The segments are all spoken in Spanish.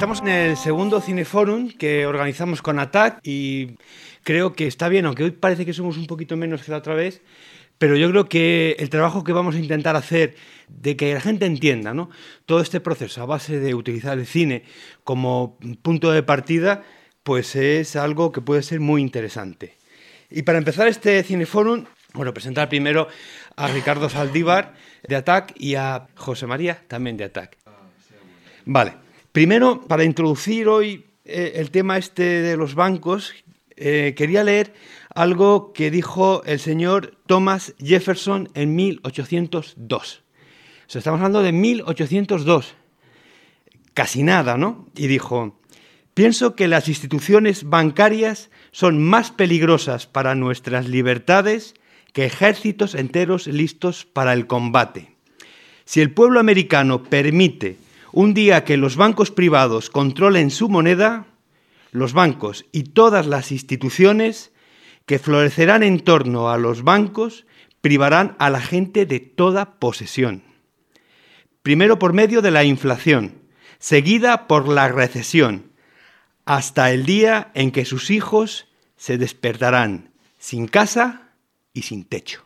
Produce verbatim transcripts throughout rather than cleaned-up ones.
Estamos en el segundo Cineforum que organizamos con A T A C y creo que está bien, aunque hoy parece que somos un poquito menos que la otra vez, pero yo creo que el trabajo que vamos a intentar hacer de que la gente entienda, ¿no?, todo este proceso a base de utilizar el cine como punto de partida, pues es algo que puede ser muy interesante. Y para empezar este Cineforum, bueno, presentar primero a Ricardo Saldívar de A T A C y a José María, también de A T A C. Vale, primero, para introducir hoy eh, el tema este de los bancos, eh, quería leer algo que dijo el señor Thomas Jefferson en mil ochocientos dos. O sea, estamos hablando de mil ochocientos dos, casi nada, ¿no? Y dijo: pienso que las instituciones bancarias son más peligrosas para nuestras libertades que ejércitos enteros listos para el combate. Si el pueblo americano permite un día que los bancos privados controlen su moneda, los bancos y todas las instituciones que florecerán en torno a los bancos privarán a la gente de toda posesión. Primero por medio de la inflación, seguida por la recesión, hasta el día en que sus hijos se despertarán sin casa y sin techo.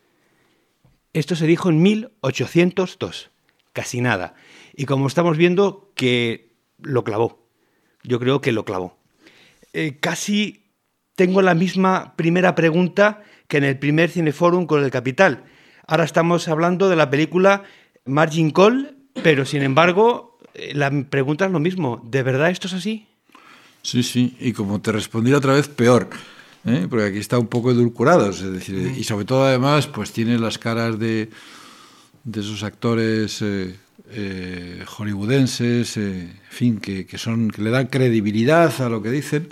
Esto se dijo en mil ochocientos dos, casi nada. Y como estamos viendo, que lo clavó. Yo creo que lo clavó. Eh, casi tengo la misma primera pregunta que en el primer Cineforum con El Capital. Ahora estamos hablando de la película Margin Call, pero sin embargo, eh, la pregunta es lo mismo. ¿De verdad esto es así? Sí, sí. Y como te respondí otra vez, peor. ¿eh? Porque aquí está un poco edulcorado. Es decir, mm. y sobre todo, además, pues tiene las caras de, de esos actores Eh, Eh, hollywoodenses, eh, en fin, que, que, son, que le dan credibilidad a lo que dicen,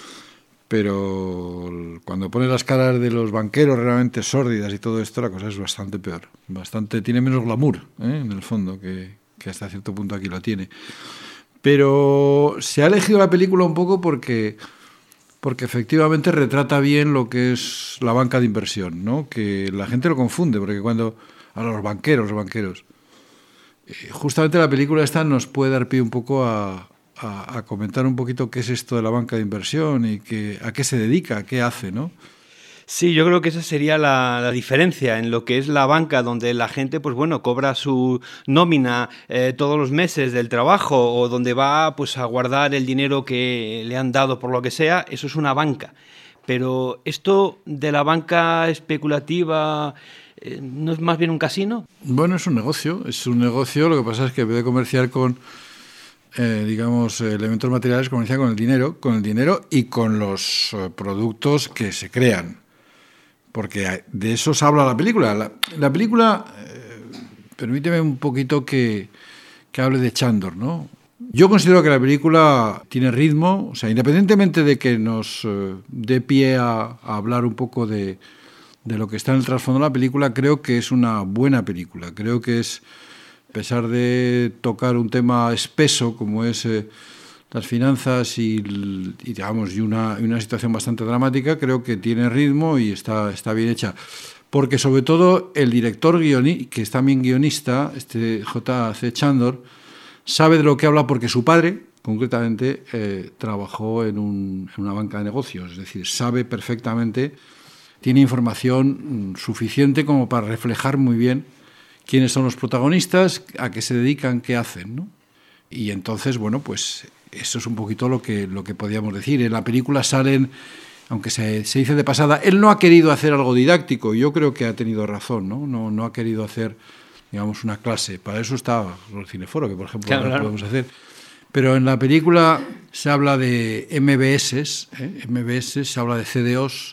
pero cuando pone las caras de los banqueros realmente sórdidas y todo esto, la cosa es bastante peor, bastante, tiene menos glamour, ¿eh? en el fondo, que, que hasta cierto punto aquí lo tiene. Pero se ha elegido la película un poco porque, porque efectivamente retrata bien lo que es la banca de inversión, ¿no? Que la gente lo confunde, porque cuando a los banqueros, los banqueros, justamente la película esta nos puede dar pie un poco a, a, a comentar un poquito qué es esto de la banca de inversión y que, a qué se dedica, a qué hace, ¿no? Sí, yo creo que esa sería la, la diferencia en lo que es la banca, donde la gente, pues bueno, cobra su nómina eh, todos los meses del trabajo o donde va pues a guardar el dinero que le han dado por lo que sea. Eso es una banca. Pero esto de la banca especulativa, ¿no es más bien un casino? Bueno, es un negocio, es un negocio. Lo que pasa es que en vez de comerciar con, eh, digamos, elementos materiales, comercia con el dinero, con el dinero y con los eh, productos que se crean. Porque de eso se habla la película. La, la película, eh, permíteme un poquito que, que hable de Chandor, ¿no? Yo considero que la película tiene ritmo, o sea, independientemente de que nos eh, dé pie a, a hablar un poco de de lo que está en el trasfondo de la película, creo que es una buena película. Creo que es, a pesar de tocar un tema espeso como es eh, las finanzas y, y digamos y una, y una situación bastante dramática, creo que tiene ritmo y está, está bien hecha. Porque sobre todo el director guioni, que es también guionista, este J C Chandor, sabe de lo que habla porque su padre, concretamente, eh, trabajó en, un, en una banca de negocios. Es decir, sabe perfectamente, tiene información suficiente como para reflejar muy bien quiénes son los protagonistas, a qué se dedican, qué hacen, ¿no? Y entonces, bueno, pues eso es un poquito lo que, lo que podíamos decir. En la película salen, aunque se, se dice de pasada, él no ha querido hacer algo didáctico, yo creo que ha tenido razón, ¿no? No, no ha querido hacer, digamos, una clase. Para eso está el Cineforo, que por ejemplo claro, claro. podemos hacer. Pero en la película se habla de M B S, ¿eh? M B S, se habla de C D Os.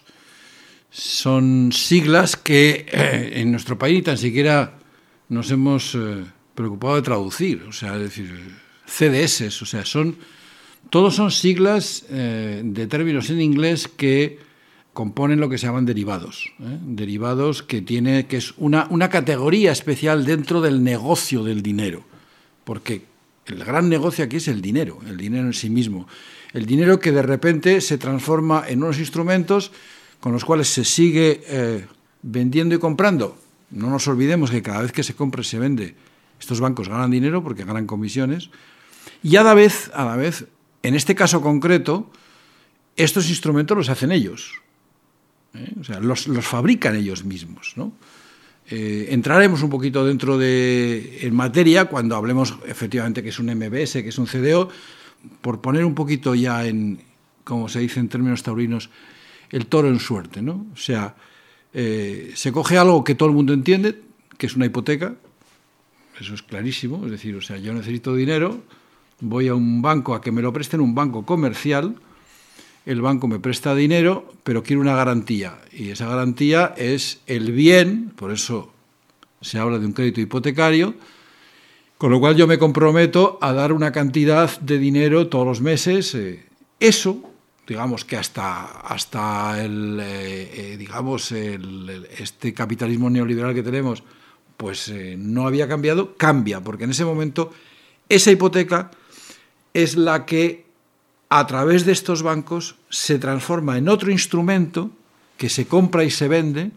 Son siglas que eh, en nuestro país tan siquiera nos hemos eh, preocupado de traducir. O sea, es decir, C D S, o sea, son, todos son siglas eh, de términos en inglés que componen lo que se llaman derivados. ¿eh? Derivados que tiene, que es una, una categoría especial dentro del negocio del dinero. Porque el gran negocio aquí es el dinero, el dinero en sí mismo. El dinero que de repente se transforma en unos instrumentos con los cuales se sigue eh, vendiendo y comprando. No nos olvidemos que cada vez que se compra y se vende, estos bancos ganan dinero porque ganan comisiones, Y a la vez, a la vez, en este caso concreto, estos instrumentos los hacen ellos. ¿eh? O sea, los, los fabrican ellos mismos, ¿no? Eh, entraremos un poquito dentro de en materia cuando hablemos efectivamente que es un M B S, que es un C D O, por poner un poquito ya en, como se dice en términos taurinos, el toro en suerte, ¿no? O sea, eh, se coge algo que todo el mundo entiende, que es una hipoteca, eso es clarísimo, es decir, o sea, yo necesito dinero, voy a un banco a que me lo presten, un banco comercial, el banco me presta dinero, pero quiere una garantía. Y esa garantía es el bien, por eso se habla de un crédito hipotecario, con lo cual yo me comprometo a dar una cantidad de dinero todos los meses. Eh, eso, digamos que hasta, hasta el, eh, eh, digamos el, el, este capitalismo neoliberal que tenemos, pues eh, no había cambiado, cambia, porque en ese momento esa hipoteca es la que a través de estos bancos se transforma en otro instrumento que se compra y se vende,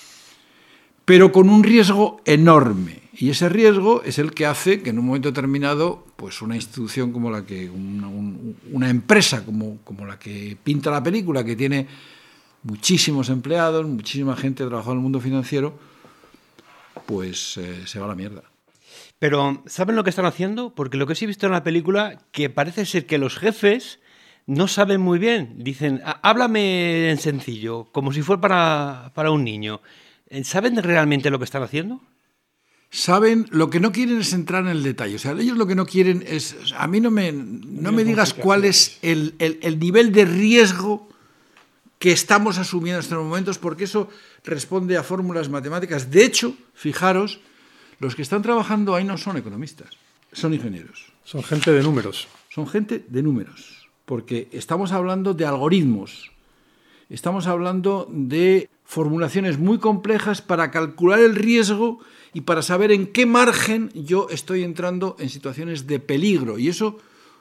pero con un riesgo enorme. Y ese riesgo es el que hace que en un momento determinado, pues una institución como la que, una, un, una empresa como, como la que pinta la película, que tiene muchísimos empleados, muchísima gente trabajando en el mundo financiero, pues eh, se va a la mierda. Pero, ¿saben lo que están haciendo? Porque lo que sí he visto en la película, que parece ser que los jefes no saben muy bien. Dicen, háblame en sencillo, como si fuera para, para un niño. ¿Saben realmente lo que están haciendo? Saben, lo que no quieren es entrar en el detalle. O sea, ellos lo que no quieren es... A mí no me, no me digas cuál es el, el, el nivel de riesgo que estamos asumiendo en estos momentos, porque eso responde a fórmulas matemáticas. De hecho, fijaros, los que están trabajando ahí no son economistas, son ingenieros. Son gente de números. Son gente de números, porque estamos hablando de algoritmos, estamos hablando de formulaciones muy complejas para calcular el riesgo y para saber en qué margen yo estoy entrando en situaciones de peligro. Y eso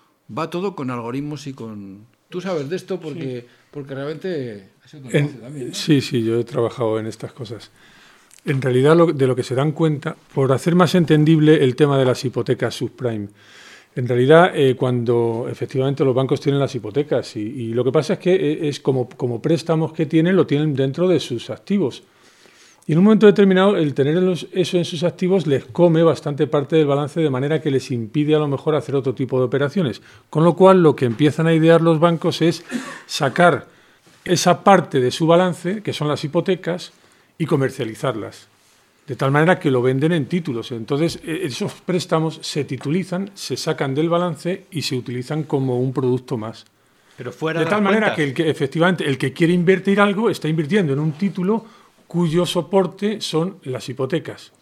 va todo con algoritmos y con... Tú sabes de esto porque, sí. porque realmente... Has sido en, también, ¿no? Sí, sí, yo he trabajado en estas cosas. En realidad, lo, de lo que se dan cuenta, por hacer más entendible el tema de las hipotecas subprime, en realidad, eh, cuando efectivamente los bancos tienen las hipotecas, y, y lo que pasa es que es como, como préstamos que tienen, lo tienen dentro de sus activos. Y en un momento determinado, el tener los, eso en sus activos les come bastante parte del balance, de manera que les impide a lo mejor hacer otro tipo de operaciones. Con lo cual, lo que empiezan a idear los bancos es sacar esa parte de su balance, que son las hipotecas, y comercializarlas, de tal manera que lo venden en títulos. Entonces, esos préstamos se titulizan, se sacan del balance y se utilizan como un producto más. Pero fuera de, de tal manera cuentas. que, el que efectivamente el que quiere invertir algo está invirtiendo en un título cuyo soporte son las hipotecas.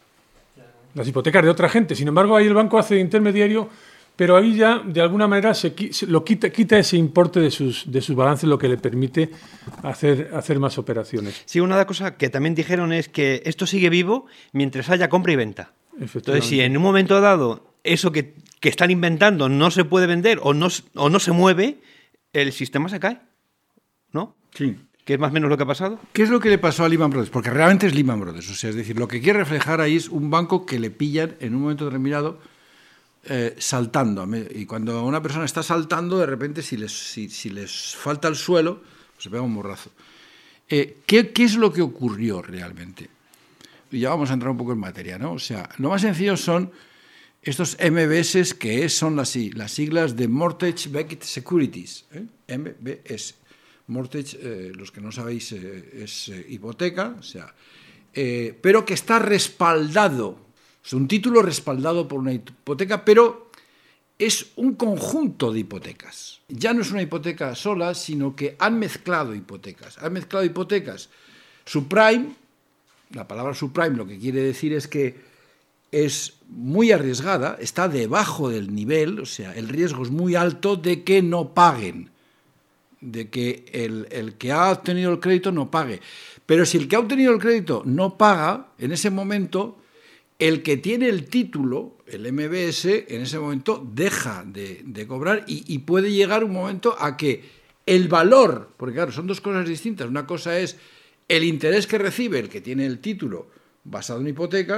Las hipotecas de otra gente. Sin embargo, ahí el banco hace de intermediario, pero ahí ya, de alguna manera, se, se lo quita, quita ese importe de sus, de sus balances, lo que le permite hacer, hacer más operaciones. Sí, una cosa que también dijeron es que esto sigue vivo mientras haya compra y venta. Entonces, si en un momento dado eso que, que están inventando no se puede vender o no, o no se mueve, el sistema se cae, ¿no? Sí. ¿Qué es más o menos lo que ha pasado? ¿Qué es lo que le pasó a Lehman Brothers? Porque realmente es Lehman Brothers. O sea, es decir, lo que quiere reflejar ahí es un banco que le pillan en un momento determinado Eh, saltando, y cuando una persona está saltando, de repente si les, si, si les falta el suelo, pues se pega un morrazo. Eh, ¿qué, ¿Qué es lo que ocurrió realmente? Y ya vamos a entrar un poco en materia, ¿no? O sea, lo más sencillo son estos M B S, que es, son las, las siglas de Mortgage Backed Securities, ¿eh? M B S. Mortgage, eh, los que no sabéis, eh, es eh, hipoteca, o sea, eh, pero que está respaldado. Es un título respaldado por una hipoteca, pero es un conjunto de hipotecas. Ya no es una hipoteca sola, sino que han mezclado hipotecas. Han mezclado hipotecas subprime. La palabra subprime lo que quiere decir es que es muy arriesgada, está debajo del nivel, o sea, el riesgo es muy alto de que no paguen, de que el, el que ha obtenido el crédito no pague. Pero si el que ha obtenido el crédito no paga, en ese momento el que tiene el título, el M B S, en ese momento deja de, de cobrar y, y puede llegar un momento a que el valor, porque claro, son dos cosas distintas. Una cosa es el interés que recibe el que tiene el título basado en hipoteca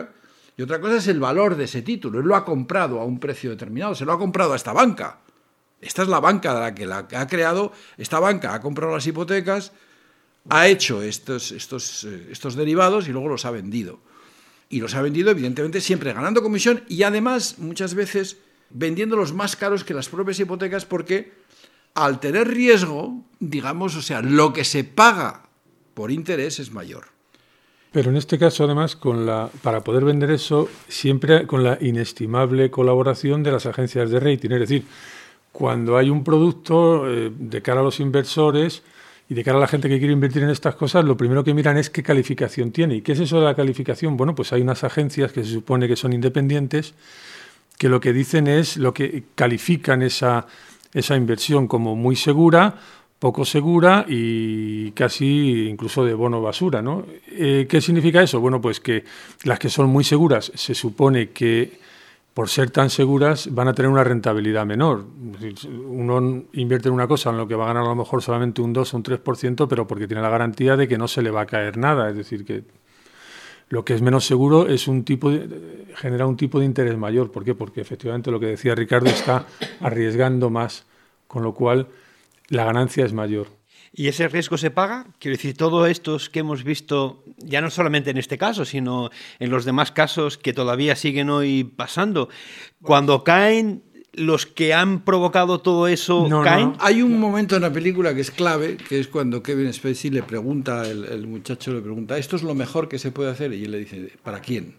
Y otra cosa es el valor de ese título. Él lo ha comprado a un precio determinado, se lo ha comprado a esta banca. Esta es la banca de la que la ha creado. Esta banca ha comprado las hipotecas, ha hecho estos, estos, estos derivados y luego los ha vendido. Y los ha vendido, evidentemente, siempre ganando comisión y además, muchas veces, vendiéndolos más caros que las propias hipotecas porque al tener riesgo, digamos, o sea, lo que se paga por interés es mayor. Pero en este caso, además, con la, para poder vender eso, siempre con la inestimable colaboración de las agencias de rating. Es decir, cuando hay un producto eh, de cara a los inversores y de cara a la gente que quiere invertir en estas cosas, lo primero que miran es qué calificación tiene. ¿Y qué es eso de la calificación? Bueno, pues hay unas agencias que se supone que son independientes que lo que dicen es lo que califican esa, esa inversión como muy segura, poco segura y casi incluso de bono basura, ¿no? Eh, ¿Qué significa eso? Bueno, pues que las que son muy seguras se supone que por ser tan seguras van a tener una rentabilidad menor. Uno invierte en una cosa en lo que va a ganar a lo mejor solamente un dos o un tres por ciento, pero porque tiene la garantía de que no se le va a caer nada. Es decir, que lo que es menos seguro es un tipo de, genera un tipo de interés mayor. ¿Por qué? Porque efectivamente lo que decía Ricardo está arriesgando más, con lo cual la ganancia es mayor. ¿Y ese riesgo se paga? Quiero decir, todos estos que hemos visto, ya no solamente en este caso, sino en los demás casos que todavía siguen hoy pasando, cuando caen, los que han provocado todo eso no, caen. No, no. Hay un momento en la película que es clave, que es cuando Kevin Spacey le pregunta, el, el muchacho le pregunta, ¿esto es lo mejor que se puede hacer? Y él le dice, ¿para quién?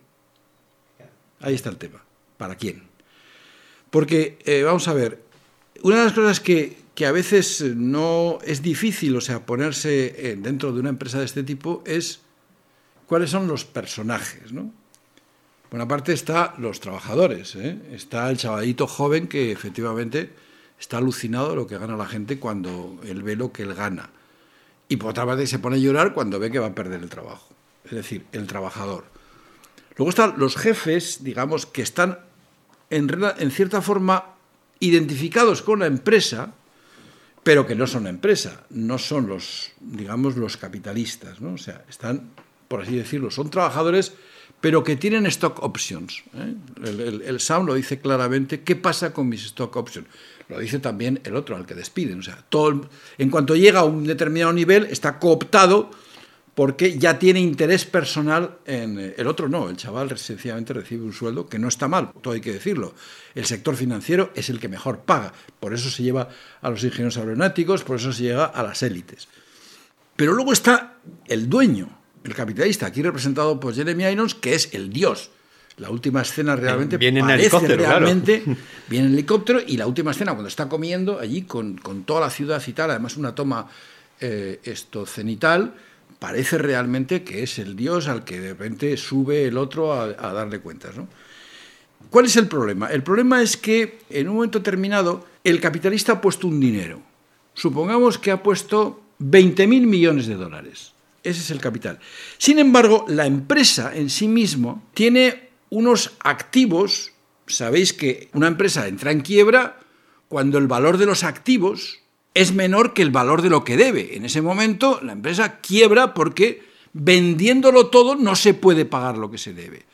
Ahí está el tema, ¿para quién? Porque, eh, vamos a ver, una de las cosas que, que a veces no es difícil, o sea, ponerse dentro de una empresa de este tipo, es cuáles son los personajes, ¿no? Por una parte está los trabajadores, ¿eh? Está el chavalito joven que efectivamente está alucinado de lo que gana la gente cuando él ve lo que él gana. Y por otra parte se pone a llorar cuando ve que va a perder el trabajo. Es decir, el trabajador. Luego están los jefes, digamos, que están en, en cierta forma identificados con la empresa, pero que no son la empresa, no son los, digamos, los capitalistas, ¿no? O sea, están, por así decirlo, son trabajadores, pero que tienen stock options, ¿eh? El, el, el Sam lo dice claramente, ¿qué pasa con mis stock options? Lo dice también el otro, al que despiden. O sea, todo el, en cuanto llega a un determinado nivel, está cooptado porque ya tiene interés personal en... El otro no, el chaval sencillamente recibe un sueldo que no está mal, todo hay que decirlo. El sector financiero es el que mejor paga, por eso se lleva a los ingenieros aeronáuticos, por eso se llega a las élites. Pero luego está el dueño, el capitalista, aquí representado por Jeremy Irons, que es el dios. La última escena realmente viene en parece helicóptero, realmente claro. Viene en helicóptero, y la última escena cuando está comiendo allí con, con toda la ciudad y tal, además una toma eh, esto cenital, parece realmente que es el dios al que de repente sube el otro a, a darle cuentas, ¿no? ¿Cuál es el problema? El problema es que en un momento determinado el capitalista ha puesto un dinero. Supongamos que ha puesto veinte mil millones de dólares. Ese es el capital. Sin embargo, la empresa en sí mismo tiene unos activos. Sabéis que una empresa entra en quiebra cuando el valor de los activos es menor que el valor de lo que debe. En ese momento la empresa quiebra porque vendiéndolo todo no se puede pagar lo que se debe.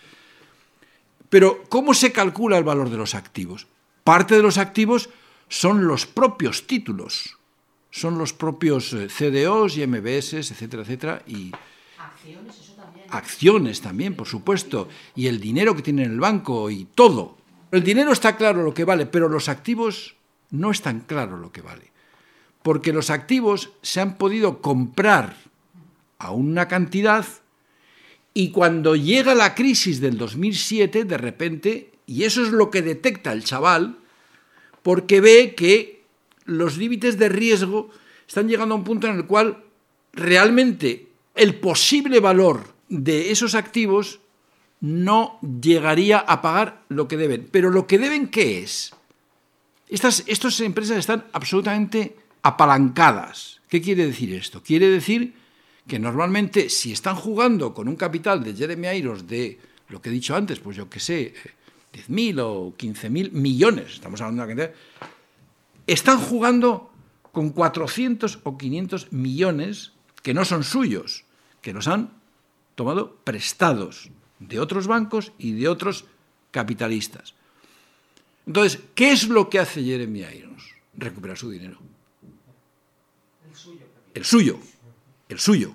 Pero ¿cómo se calcula el valor de los activos? Parte de los activos son los propios títulos, son los propios C D Os y M B S, etcétera, etcétera, y acciones, eso también. Acciones también, por supuesto, y el dinero que tiene en el banco y todo. El dinero está claro lo que vale, pero los activos no están claro lo que vale. Porque los activos se han podido comprar a una cantidad y cuando llega la crisis del dos mil siete, de repente, y eso es lo que detecta el chaval, porque ve que los límites de riesgo están llegando a un punto en el cual realmente el posible valor de esos activos no llegaría a pagar lo que deben. Pero lo que deben, ¿qué es? Estas, estas empresas están absolutamente apalancadas. ¿Qué quiere decir esto? Quiere decir que normalmente si están jugando con un capital de Jeremy Irons de, lo que he dicho antes, pues yo qué sé, diez mil o quince mil millones, estamos hablando de una cantidad, están jugando con cuatrocientos o quinientos millones que no son suyos, que los han tomado prestados de otros bancos y de otros capitalistas. Entonces, ¿qué es lo que hace Jeremy Irons? Recuperar su dinero. El suyo. El suyo. El suyo.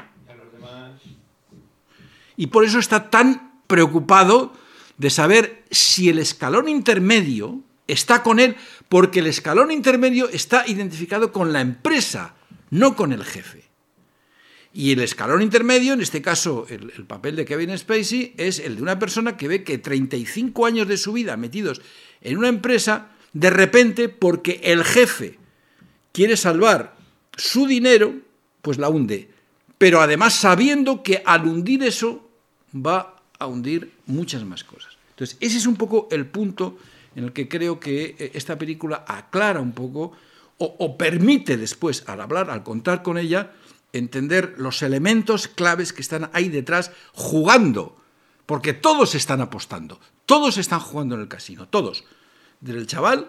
Y por eso está tan preocupado de saber si el escalón intermedio está con él, porque el escalón intermedio está identificado con la empresa, no con el jefe. Y el escalón intermedio, en este caso el, el papel de Kevin Spacey, es el de una persona que ve que treinta y cinco años de su vida metidos en una empresa, de repente, porque el jefe quiere salvar su dinero, pues la hunde. Pero además sabiendo que al hundir eso va a hundir muchas más cosas. Entonces, ese es un poco el punto en el que creo que esta película aclara un poco o, o permite después, al hablar, al contar con ella, entender los elementos claves que están ahí detrás jugando, porque todos están apostando, todos están jugando en el casino, todos, desde el chaval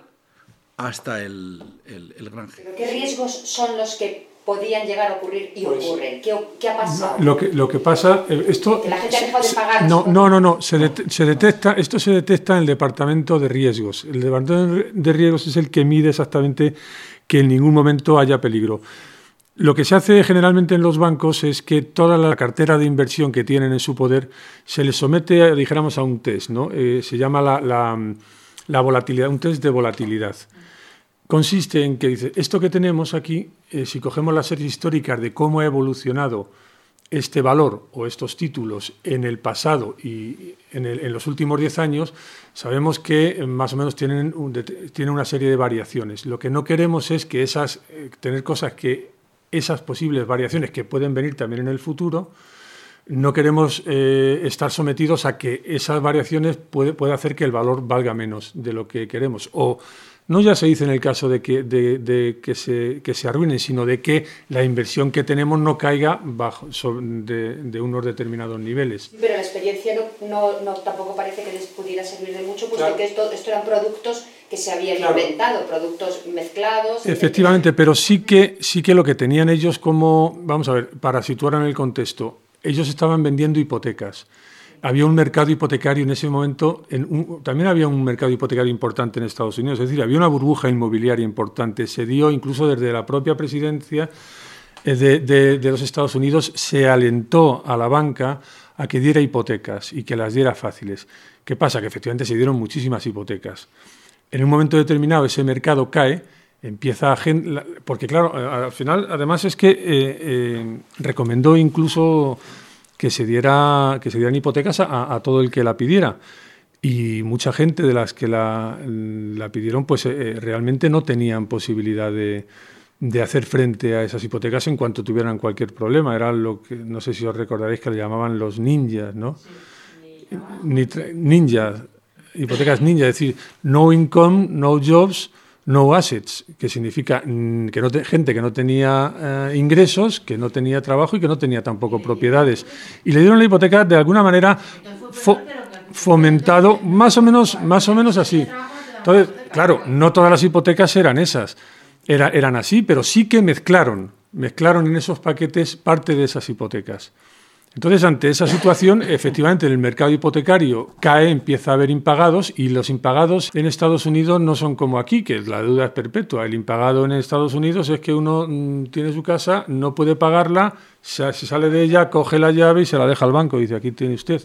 hasta el, el, el gran jefe. ¿Pero qué riesgos son los que podían llegar a ocurrir y pues, ocurren? ¿Qué, ¿Qué ha pasado? Lo que, lo que pasa, esto... Que la gente ha dejado de pagar. No, no, no, no. Se, det, se detecta, esto se detecta en el departamento de riesgos. El departamento de riesgos es el que mide exactamente que en ningún momento haya peligro. Lo que se hace generalmente en los bancos es que toda la cartera de inversión que tienen en su poder se les somete, dijéramos, a un test, ¿no? Eh, se llama la, la, la volatilidad, un test de volatilidad. Consiste en que dice, esto que tenemos aquí, eh, si cogemos las series históricas de cómo ha evolucionado este valor o estos títulos en el pasado y en, el, en los últimos diez años, sabemos que eh, más o menos tienen, un, de, tienen una serie de variaciones. Lo que no queremos es que esas, eh, tener cosas que esas posibles variaciones que pueden venir también en el futuro, no queremos eh, estar sometidos a que esas variaciones puede, puede hacer que el valor valga menos de lo que queremos. O no ya se dice en el caso de que, de, de que, se, que se arruinen, sino de que la inversión que tenemos no caiga bajo de, de unos determinados niveles. Pero la experiencia no, no, no tampoco parece que les pudiera servir de mucho, puesto claro. que esto, esto eran productos que se habían claro. inventado, productos mezclados. Efectivamente, etcétera. Pero sí que, sí que lo que tenían ellos como, vamos a ver, para situar en el contexto, ellos estaban vendiendo hipotecas. Había un mercado hipotecario en ese momento, en un, también había un mercado hipotecario importante en Estados Unidos, es decir, había una burbuja inmobiliaria importante, se dio incluso desde la propia presidencia de, de, de los Estados Unidos, se alentó a la banca a que diera hipotecas y que las diera fáciles. ¿Qué pasa? Que efectivamente se dieron muchísimas hipotecas. En un momento determinado ese mercado cae, empieza a... Porque claro, al final además es que eh, eh, recomendó incluso... que se diera que se dieran hipotecas a, a todo el que la pidiera, y mucha gente de las que la, la pidieron pues eh, realmente no tenían posibilidad de, de hacer frente a esas hipotecas en cuanto tuvieran cualquier problema. Era lo que, no sé si os recordaréis, que le llamaban los ninjas, ¿no? Sí, ninja. Ninjas, hipotecas ninja, es decir, no income, no jobs, no assets, que significa que no te, gente que no tenía eh, ingresos, que no tenía trabajo y que no tenía tampoco propiedades. Y le dieron la hipoteca de alguna manera fo, fomentado, más o menos, más o menos así. Entonces, claro, no todas las hipotecas eran esas, era, eran así, pero sí que mezclaron, mezclaron en esos paquetes parte de esas hipotecas. Entonces, ante esa situación, efectivamente, el mercado hipotecario cae, empieza a haber impagados, y los impagados en Estados Unidos no son como aquí, que la deuda es perpetua. El impagado en Estados Unidos es que uno mmm, tiene su casa, no puede pagarla, se, se sale de ella, coge la llave y se la deja al banco y dice, aquí tiene usted.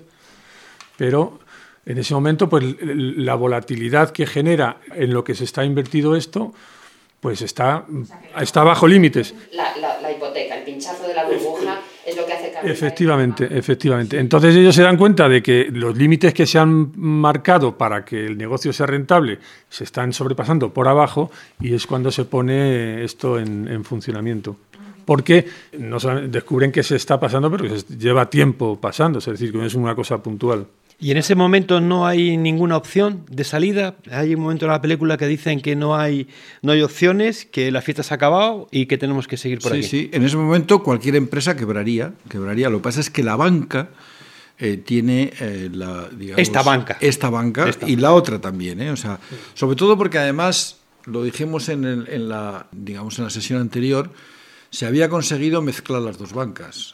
Pero en ese momento, pues la volatilidad que genera en lo que se está invertido esto, pues está, o sea, está bajo límites. La, la, la hipoteca, el pinchazo de la burbuja es lo que hace cambiar. Efectivamente, efectivamente. Entonces ellos se dan cuenta de que los límites que se han marcado para que el negocio sea rentable se están sobrepasando por abajo, y es cuando se pone esto en, en funcionamiento. Porque no solamente descubren que se está pasando, pero que se lleva tiempo pasando, es decir, que no es una cosa puntual. Y en ese momento no hay ninguna opción de salida. Hay un momento en la película que dicen que no hay, no hay opciones, que la fiesta se ha acabado y que tenemos que seguir por sí, aquí. Sí, sí. En ese momento cualquier empresa quebraría, quebraría. Lo que pasa es que la banca eh, tiene eh, la, digamos, esta banca, esta banca esta. y la otra también, ¿eh? O sea, sobre todo porque además lo dijimos en, el, en la, digamos, en la sesión anterior, se había conseguido mezclar las dos bancas.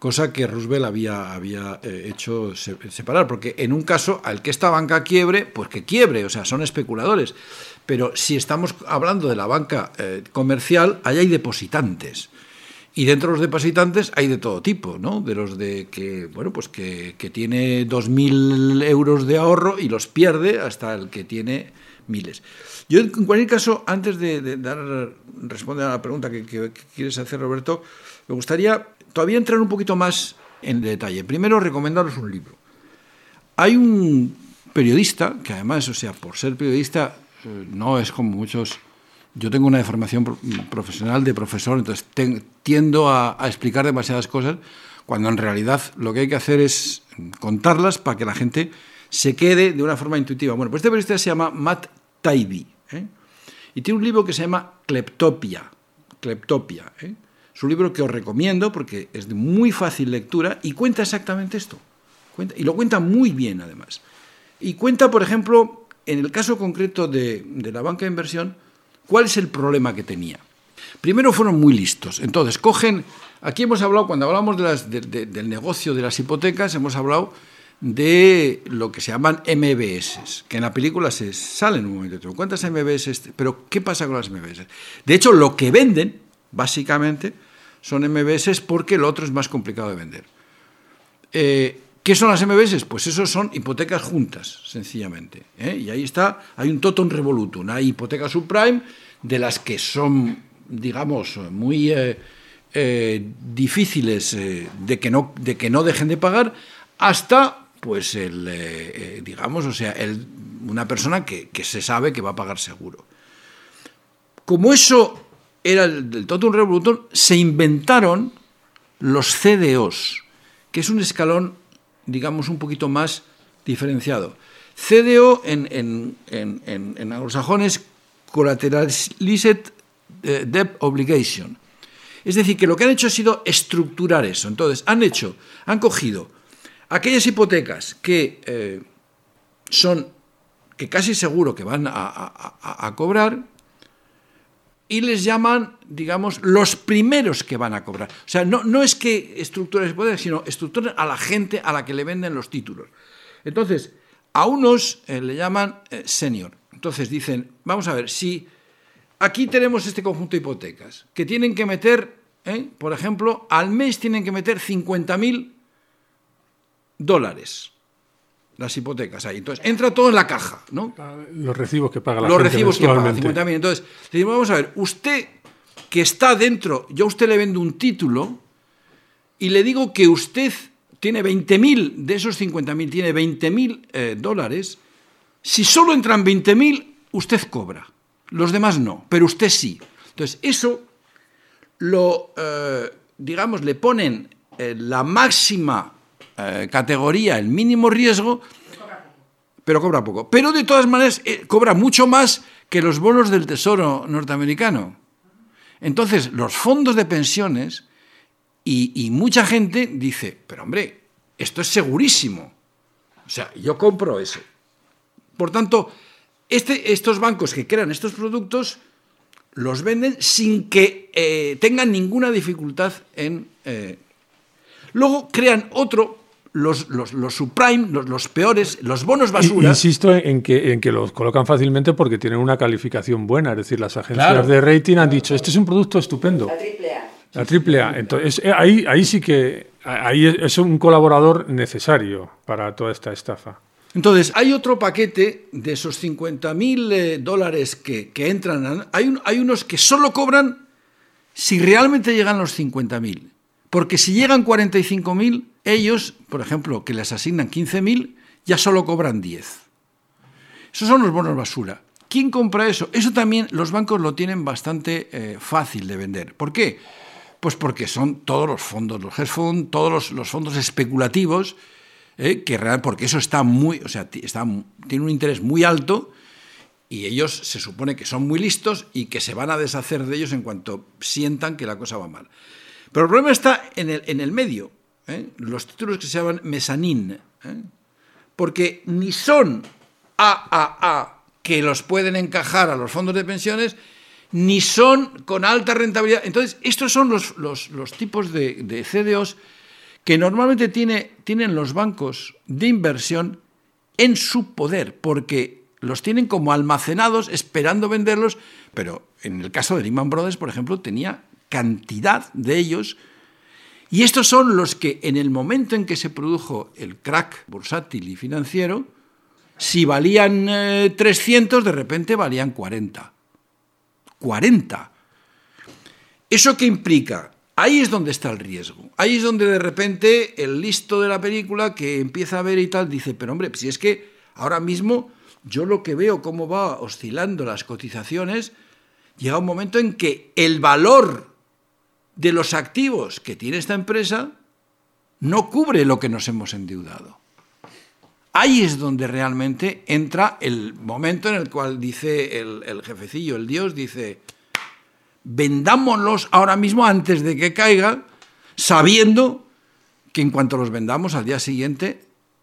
cosa que Roosevelt había, había eh, hecho se, separar, porque en un caso, al que esta banca quiebre, pues que quiebre, o sea, son especuladores. Pero si estamos hablando de la banca eh, comercial, ahí hay depositantes. Y dentro de los depositantes hay de todo tipo, ¿no? De los de que, bueno, pues que, que tiene dos mil euros de ahorro y los pierde hasta el que tiene miles. Yo, en cualquier caso, antes de, de dar responder a la pregunta que, que, que quieres hacer, Roberto, me gustaría todavía entrar un poquito más en detalle. Primero, recomendaros un libro. Hay un periodista, que además, o sea, por ser periodista, eh, no es como muchos... Yo tengo una formación profesional de profesor, entonces ten, tiendo a, a explicar demasiadas cosas, cuando en realidad lo que hay que hacer es contarlas para que la gente se quede de una forma intuitiva. Bueno, pues este periodista se llama Matt Taibbi, ¿eh? Y tiene un libro que se llama Kleptopia. Kleptopia, ¿eh? Es un libro que os recomiendo porque es de muy fácil lectura y cuenta exactamente esto. Cuenta, y lo cuenta muy bien, además. Y cuenta, por ejemplo, en el caso concreto de, de la banca de inversión, ¿cuál es el problema que tenía? Primero, fueron muy listos. Entonces, cogen... Aquí hemos hablado, cuando hablamos de las, de, de, del negocio de las hipotecas, hemos hablado de lo que se llaman M B S, que en la película se sale en un momento. ¿Cuántas M B S? Pero, ¿qué pasa con las M B S? De hecho, lo que venden, básicamente, son M B S porque lo otro es más complicado de vender. Eh, ¿Qué son las M B S? Pues eso son hipotecas juntas, sencillamente, ¿eh? Y ahí está, hay un totum revolutum, hay hipotecas subprime, de las que son, digamos, muy eh, eh, difíciles eh, de, que no, de que no dejen de pagar, hasta, pues, el, eh, digamos, o sea, el, una persona que, que se sabe que va a pagar seguro. Como eso era el, el totum revolutum, se inventaron los C D Os, que es un escalón, digamos, un poquito más diferenciado. C D O en, en, en, en, en anglosajón es Collateralized Debt Obligation. Es decir, que lo que han hecho ha sido estructurar eso. Entonces, han hecho, han cogido aquellas hipotecas que eh, son, que casi seguro que van a, a, a, a cobrar, y les llaman, digamos, los primeros que van a cobrar. O sea, no, no es que estructuren ese poder, sino estructuren a la gente a la que le venden los títulos. Entonces, a unos eh, le llaman eh, senior. Entonces dicen, vamos a ver, si aquí tenemos este conjunto de hipotecas que tienen que meter, eh, por ejemplo, al mes tienen que meter cincuenta mil dólares. Las hipotecas ahí. Entonces, entra todo en la caja, ¿no? Los recibos que paga la Los gente recibos que paga, mensualmente. cincuenta mil. Entonces, le decimos, vamos a ver, usted que está dentro, yo a usted le vendo un título y le digo que usted tiene veinte mil, de esos cincuenta mil, tiene veinte mil eh, dólares, si solo entran veinte mil, usted cobra. Los demás no, pero usted sí. Entonces, eso lo, eh, digamos, le ponen eh, la máxima Eh, categoría, el mínimo riesgo, pero cobra poco. Pero de todas maneras eh, cobra mucho más que los bonos del Tesoro norteamericano. Entonces, los fondos de pensiones y, y mucha gente dice, pero hombre, esto es segurísimo. O sea, yo compro eso. Por tanto, este, estos bancos que crean estos productos los venden sin que eh, tengan ninguna dificultad en... Eh, luego crean otro... Los, los, los subprime, los, los peores, los bonos basura. Insisto en que, en que los colocan fácilmente porque tienen una calificación buena. Es decir, las agencias Claro. de rating han dicho, este es un producto estupendo. La triple A. La triple A. Entonces, ahí, ahí sí que ahí es un colaborador necesario para toda esta estafa. Entonces, hay otro paquete de esos cincuenta mil eh, dólares que, que entran. Hay, un, hay unos que solo cobran si realmente llegan los cincuenta mil. Porque si llegan cuarenta y cinco mil, ellos, por ejemplo, que les asignan quince mil, ya solo cobran diez. Esos son los bonos basura. ¿Quién compra eso? Eso también los bancos lo tienen bastante eh, fácil de vender. ¿Por qué? Pues porque son todos los fondos, los hedge funds, todos los, los fondos especulativos, eh, que real, porque eso está muy, o sea, está, tiene un interés muy alto y ellos se supone que son muy listos y que se van a deshacer de ellos en cuanto sientan que la cosa va mal. Pero el problema está en el, en el medio, ¿eh? Los títulos que se llaman mezzanine, ¿eh? Porque ni son A A A que los pueden encajar a los fondos de pensiones, ni son con alta rentabilidad. Entonces, estos son los, los, los tipos de, de C D Os que normalmente tiene, tienen los bancos de inversión en su poder, porque los tienen como almacenados esperando venderlos, pero en el caso de Lehman Brothers, por ejemplo, tenía cantidad de ellos, y estos son los que en el momento en que se produjo el crack bursátil y financiero, si valían eh, trescientos, de repente valían cuarenta. cuarenta. ¿Eso qué implica? Ahí es donde está el riesgo. Ahí es donde de repente el listo de la película que empieza a ver y tal dice, pero hombre, si es que ahora mismo yo lo que veo cómo va oscilando las cotizaciones, llega un momento en que el valor de los activos que tiene esta empresa no cubre lo que nos hemos endeudado. Ahí es donde realmente entra el momento en el cual dice el, el jefecillo, el dios, dice, vendámoslos ahora mismo antes de que caiga, sabiendo que en cuanto los vendamos al día siguiente,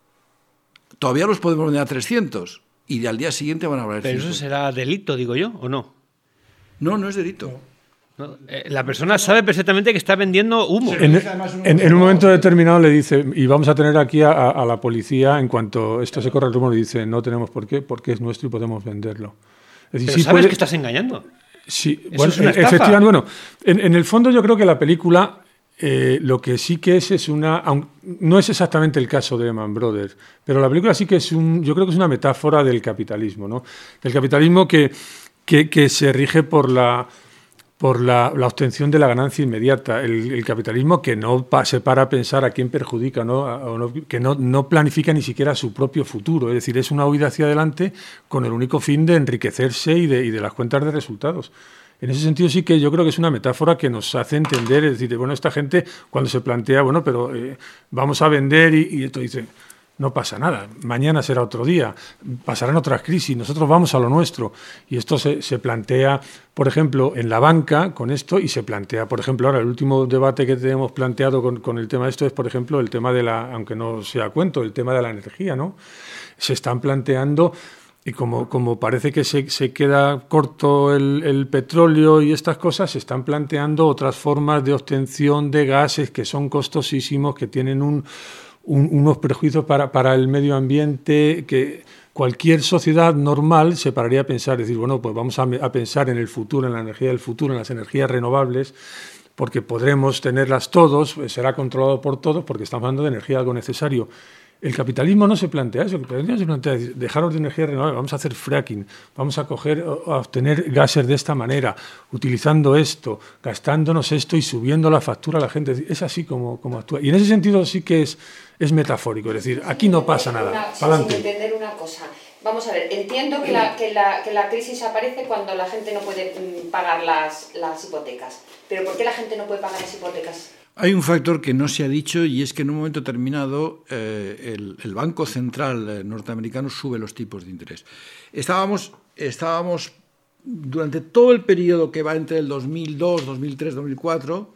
todavía los podemos vender a trescientos y al día siguiente van a valer Pero eso será delito, digo yo, ¿o no? No, no es delito. No. No, eh, la persona sabe perfectamente que está vendiendo humo. En, en, en un momento determinado le dice, y vamos a tener aquí a, a la policía, en cuanto esto se corre el rumor, y dice, no tenemos por qué, porque es nuestro y podemos venderlo. Es decir, Pero sí sabes puede... que estás engañando. Sí, Eso bueno, es una estafa. efectivamente, bueno, en, en el fondo yo creo que la película eh, lo que sí que es es una, aun, no es exactamente el caso de Lehman Brothers, pero la película sí que es un, yo creo que es una metáfora del capitalismo, ¿no? Del capitalismo que, que, que se rige por la por la, la obtención de la ganancia inmediata, el, el capitalismo que no pa, se para a pensar a quién perjudica, ¿no? A, o no, que no, no planifica ni siquiera su propio futuro, es decir, es una huida hacia adelante con el único fin de enriquecerse y de, y de las cuentas de resultados. En ese sentido sí que yo creo que es una metáfora que nos hace entender, es decir, bueno, esta gente cuando se plantea, bueno, pero eh, vamos a vender y, y esto dice, no pasa nada, mañana será otro día, pasarán otras crisis, nosotros vamos a lo nuestro. Y esto se, se plantea, por ejemplo, en la banca con esto, y se plantea, por ejemplo, ahora el último debate que tenemos planteado con, con el tema de esto es, por ejemplo, el tema de la, aunque no sea cuento, el tema de la energía, ¿no? Se están planteando, y como, como parece que se, se queda corto el, el petróleo y estas cosas, se están planteando otras formas de obtención de gases que son costosísimos, que tienen un... Un, unos prejuicios para, para el medio ambiente que cualquier sociedad normal se pararía a pensar, decir, bueno, pues vamos a, a pensar en el futuro, en la energía del futuro, en las energías renovables, porque podremos tenerlas todos, será controlado por todos, porque estamos hablando de energía, algo necesario. El capitalismo no se plantea eso, el capitalismo se plantea dejaros de energía renovable, vamos a hacer fracking, vamos a coger, a obtener gases de esta manera, utilizando esto, gastándonos esto y subiendo la factura a la gente. Es así como, como actúa. Y en ese sentido sí que es, es metafórico, es decir, aquí no pasa nada. Una, para adelante. Sin entender una cosa. Vamos a ver, entiendo que la, que la, que la crisis aparece cuando la gente no puede mm, pagar las, las hipotecas. Pero ¿por qué la gente no puede pagar las hipotecas? Hay un factor que no se ha dicho y es que en un momento determinado eh, el, el Banco Central norteamericano sube los tipos de interés. Estábamos, estábamos durante todo el periodo que va entre el dos mil dos, dos mil tres, dos mil cuatro,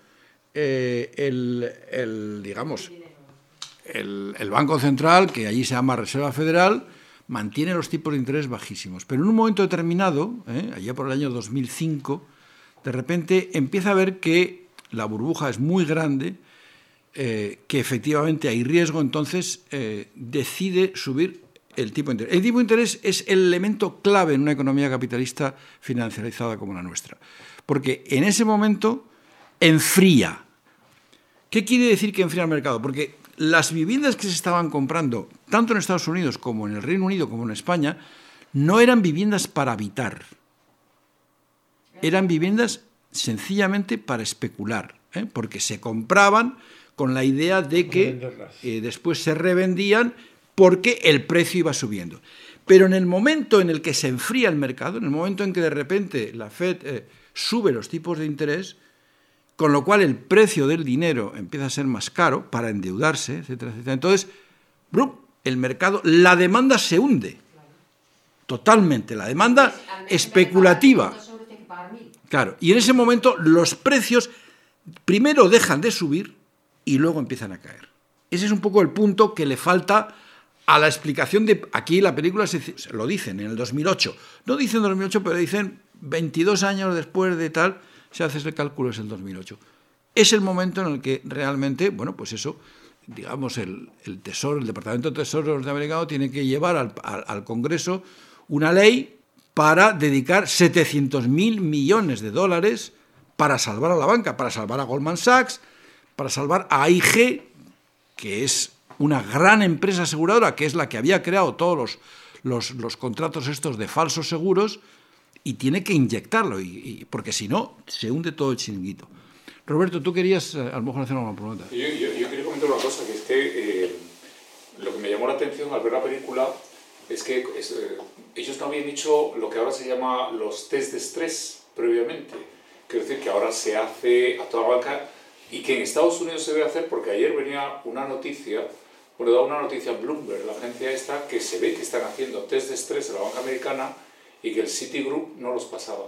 eh, el, el, digamos, el, el Banco Central, que allí se llama Reserva Federal, mantiene los tipos de interés bajísimos. Pero en un momento determinado, eh, allá por el año dos mil cinco, de repente empieza a ver que la burbuja es muy grande, eh, que efectivamente hay riesgo, entonces eh, decide subir el tipo de interés. El tipo de interés es el elemento clave en una economía capitalista financiarizada como la nuestra, porque en ese momento enfría. ¿Qué quiere decir que enfría el mercado? Porque las viviendas que se estaban comprando, tanto en Estados Unidos como en el Reino Unido como en España, no eran viviendas para habitar, eran viviendas sencillamente para especular, ¿eh? Porque se compraban con la idea de que eh, después se revendían porque el precio iba subiendo. Pero en el momento en el que se enfría el mercado, en el momento en que de repente la Fed eh, sube los tipos de interés, con lo cual el precio del dinero empieza a ser más caro para endeudarse, etcétera, etcétera. Entonces, ¡brum!, el mercado, la demanda se hunde totalmente, la demanda especulativa. Claro, y en ese momento los precios primero dejan de subir y luego empiezan a caer. Ese es un poco el punto que le falta a la explicación de... Aquí la película se, se lo dicen en el dos mil ocho. No dicen dos mil ocho, pero dicen veintidós años después de tal, si haces el cálculo es el dos mil ocho. Es el momento en el que realmente, bueno, pues eso, digamos, el, el Tesoro, el Departamento de Tesoro norteamericano tiene que llevar al, al, al Congreso una ley para dedicar setecientos mil millones de dólares para salvar a la banca, para salvar a Goldman Sachs, para salvar a A I G, que es una gran empresa aseguradora, que es la que había creado todos los, los, los contratos estos de falsos seguros, y tiene que inyectarlo, y, y, porque si no, se hunde todo el chiringuito. Roberto, tú querías a lo mejor hacer una pregunta. Yo, yo, yo quería comentar una cosa, que es que eh, lo que me llamó la atención al ver la película es que es, eh, ellos no habían hecho lo que ahora se llama los test de estrés previamente. Quiero decir que ahora se hace a toda la banca y que en Estados Unidos se debe hacer, porque ayer venía una noticia, bueno, da una noticia en Bloomberg, la agencia esta, que se ve que están haciendo test de estrés en la banca americana y que el Citigroup no los pasaba.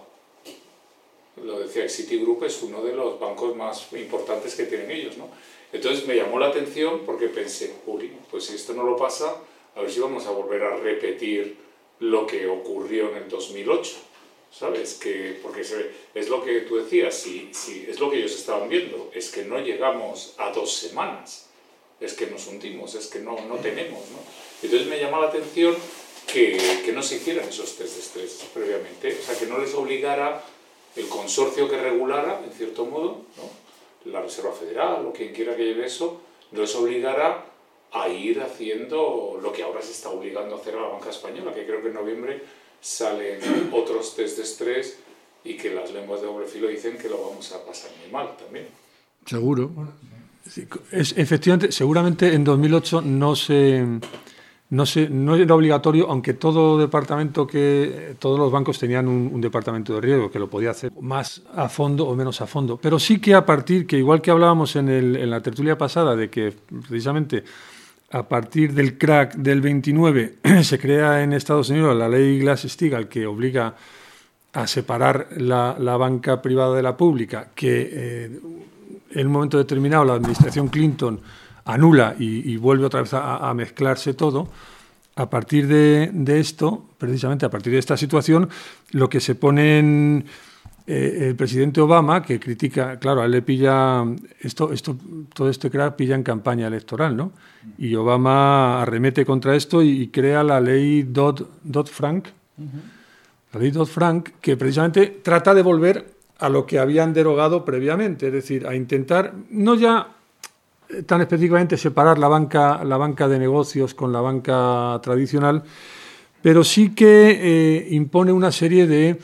Lo decía, el Citigroup es uno de los bancos más importantes que tienen ellos, ¿no? Entonces me llamó la atención porque pensé, uy, pues si esto no lo pasa, a ver si vamos a volver a repetir lo que ocurrió en el dos mil ocho, ¿sabes? Que, porque se, es lo que tú decías, si, si, es lo que ellos estaban viendo, es que no llegamos a dos semanas, es que nos hundimos, es que no, no tenemos, ¿no? Entonces me llamó la atención que, que no se hicieran esos test de estrés previamente, o sea, que no les obligara el consorcio que regulara, en cierto modo, ¿no? La Reserva Federal o quien quiera que lleve eso, no les obligara a ir haciendo lo que ahora se está obligando a hacer a la banca española, que creo que en noviembre salen otros test de estrés y que las lenguas de doble filo dicen que lo vamos a pasar muy mal también. Seguro. Sí, es, efectivamente, seguramente en dos mil ocho no se... No, sé, no era obligatorio, aunque todo departamento que todos los bancos tenían un, un departamento de riesgo que lo podía hacer más a fondo o menos a fondo. Pero sí que a partir, que igual que hablábamos en, el, en la tertulia pasada, de que precisamente a partir del crack del veintinueve se crea en Estados Unidos la ley Glass-Steagall, que obliga a separar la, la banca privada de la pública, que eh, en un momento determinado la administración Clinton anula y, y vuelve otra vez a, a mezclarse todo. A partir de, de esto, precisamente a partir de esta situación, lo que se pone en eh, el presidente Obama, que critica, claro, a él le pilla, esto, esto, todo este crack pilla en campaña electoral, ¿no? Y Obama arremete contra esto y, y crea la ley Dodd, Dodd-Frank, uh-huh. la ley Dodd-Frank, que precisamente trata de volver a lo que habían derogado previamente, es decir, a intentar, no ya tan específicamente separar la banca, la banca de negocios con la banca tradicional, pero sí que eh, impone una serie de,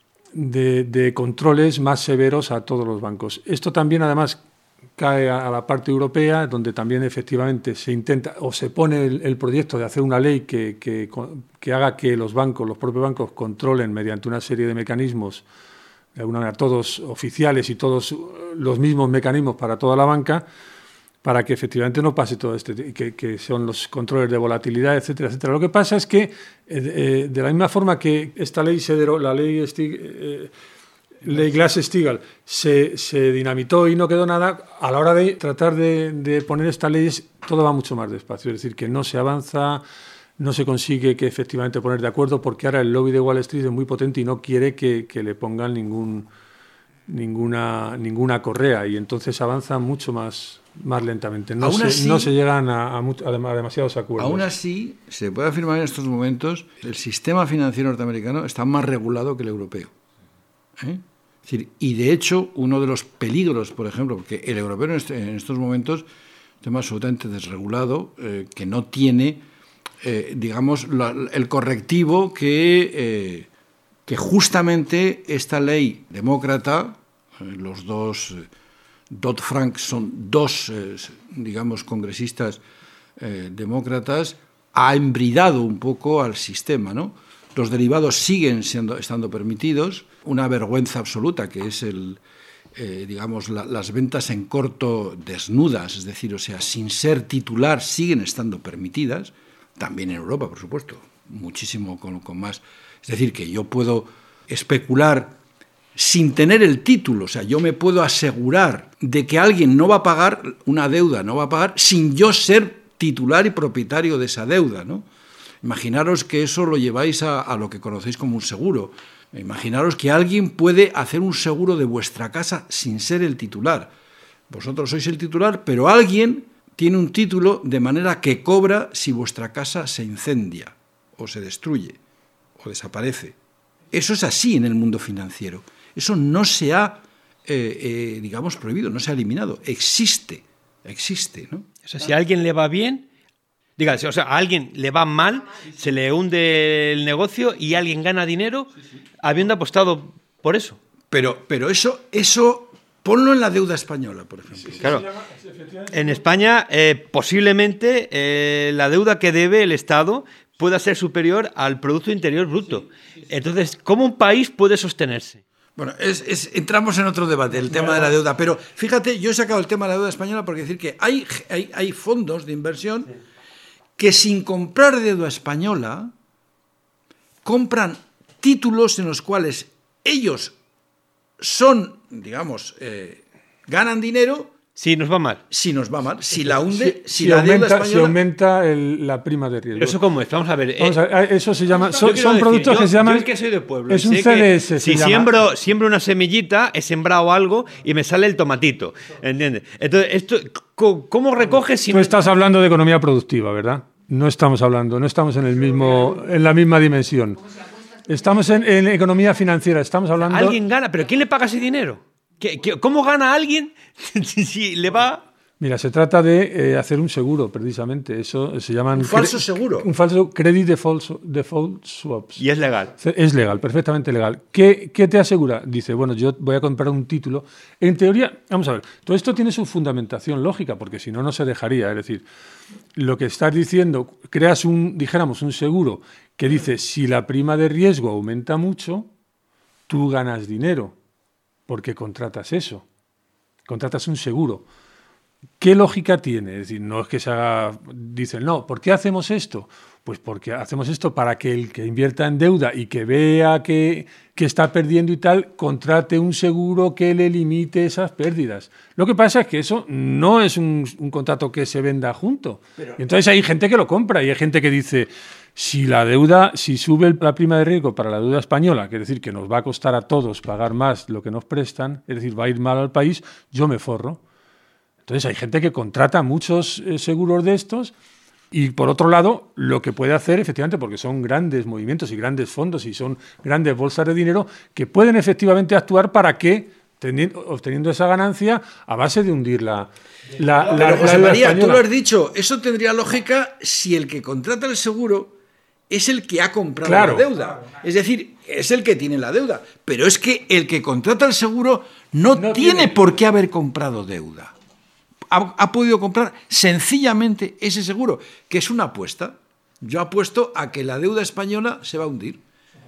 de, de controles más severos a todos los bancos. Esto también, además, cae a, a la parte europea, donde también efectivamente se intenta o se pone el, el proyecto de hacer una ley que, que, que haga que los bancos, los propios bancos, controlen mediante una serie de mecanismos, de alguna manera todos oficiales y todos los mismos mecanismos para toda la banca, para que efectivamente no pase todo este, que, que son los controles de volatilidad, etcétera, etcétera. Lo que pasa es que, eh, eh, de la misma forma que esta ley, se derogó, la ley, Stig, eh, ley Glass-Steagall, se, se dinamitó y no quedó nada, a la hora de tratar de, de poner esta ley, todo va mucho más despacio. Es decir, que no se avanza, no se consigue que efectivamente poner de acuerdo, porque ahora el lobby de Wall Street es muy potente y no quiere que, que le pongan ningún, ninguna, ninguna correa, y entonces avanza mucho más... más lentamente. No, se, así, no se llegan a, a, a demasiados acuerdos. Aún así, se puede afirmar en estos momentos el sistema financiero norteamericano está más regulado que el europeo. ¿Eh? Es decir, y de hecho, uno de los peligros, por ejemplo, porque el europeo en, este, en estos momentos es un tema absolutamente desregulado, eh, que no tiene, eh, digamos, la, el correctivo que, eh, que justamente esta ley demócrata, eh, los dos... Eh, Dodd-Frank son dos, eh, digamos, congresistas eh, demócratas, ha embridado un poco al sistema, ¿no? Los derivados siguen siendo, estando permitidos, una vergüenza absoluta que es el, eh, digamos, la, las ventas en corto desnudas, es decir, o sea, sin ser titular siguen estando permitidas, también en Europa, por supuesto, muchísimo con, con más. Es decir, que yo puedo especular sin tener el título, o sea, yo me puedo asegurar de que alguien no va a pagar una deuda, no va a pagar sin yo ser titular y propietario de esa deuda, ¿no? Imaginaros que eso lo lleváis a, a lo que conocéis como un seguro. Imaginaros que alguien puede hacer un seguro de vuestra casa sin ser el titular. Vosotros sois el titular, pero alguien tiene un título de manera que cobra si vuestra casa se incendia o se destruye o desaparece. Eso es así en el mundo financiero. Eso no se ha, eh, eh, digamos, prohibido, no se ha eliminado. Existe, existe, ¿no? O sea, si a alguien le va bien, diga, o sea, a alguien le va mal, se le hunde el negocio y alguien gana dinero habiendo apostado por eso. Pero, pero eso, eso, ponlo en la deuda española, por ejemplo. Claro. En España, eh, posiblemente, eh, la deuda que debe el Estado pueda ser superior al Producto Interior Bruto. Entonces, ¿cómo un país puede sostenerse? Bueno, es, es, entramos en otro debate, el tema de la deuda. Pero fíjate, yo he sacado el tema de la deuda española porque decir que hay, hay, hay fondos de inversión que sin comprar deuda española compran títulos en los cuales ellos son, digamos, eh, ganan dinero. Sí, nos va mal. Si nos va mal, si la hunde, si, si, si la aumenta, deuda española... Si aumenta el, la prima de riesgo. ¿Eso cómo es? Vamos a ver. Vamos eh, a ver eso se llama... Son, son decir, productos yo, que se llaman... Yo es que soy de pueblo. Es un sé C D S. Si siembro, siembro una semillita, he sembrado algo y me sale el tomatito. ¿Entiendes? Entonces, esto, ¿cómo recoges si Tú no... estás hablando de economía productiva, ¿verdad? No estamos hablando, no estamos en, el mismo, en la misma dimensión. Estamos en, en economía financiera, estamos hablando... Alguien gana, pero ¿quién le paga ese dinero? ¿Qué, qué, ¿Cómo gana alguien si le va...? Mira, se trata de eh, hacer un seguro, precisamente. Eso se llaman... Un falso seguro. Un falso credit default, default swaps. Y es legal. Es legal, perfectamente legal. ¿Qué, ¿Qué te asegura? Dice, bueno, yo voy a comprar un título. En teoría, vamos a ver, todo esto tiene su fundamentación lógica, porque si no, no se dejaría. Es decir, lo que estás diciendo, creas un, dijéramos, un seguro que dice, si la prima de riesgo aumenta mucho, tú ganas dinero, porque contratas eso. Contratas un seguro. ¿Qué lógica tiene? Es decir, no es que se haga... Dicen, no, ¿por qué hacemos esto? Pues porque hacemos esto para que el que invierta en deuda y que vea que, que está perdiendo y tal, contrate un seguro que le limite esas pérdidas. Lo que pasa es que eso no es un, un contrato que se venda junto. Pero... Entonces hay gente que lo compra y hay gente que dice, si la deuda, si sube la prima de riesgo para la deuda española, que es decir, que nos va a costar a todos pagar más lo que nos prestan, es decir, va a ir mal al país, yo me forro. Entonces hay gente que contrata muchos eh, seguros de estos y, por otro lado, lo que puede hacer, efectivamente, porque son grandes movimientos y grandes fondos y son grandes bolsas de dinero, que pueden efectivamente actuar para que, teniendo, obteniendo esa ganancia, a base de hundir la... la, Pero, la José la María, española. tú lo has dicho, eso tendría lógica si el que contrata el seguro es el que ha comprado Claro. la deuda. Es decir, es el que tiene la deuda. Pero es que el que contrata el seguro no, No tiene, tiene. por qué haber comprado deuda. Ha, ha podido comprar sencillamente ese seguro, que es una apuesta. Yo apuesto a que la deuda española se va a hundir.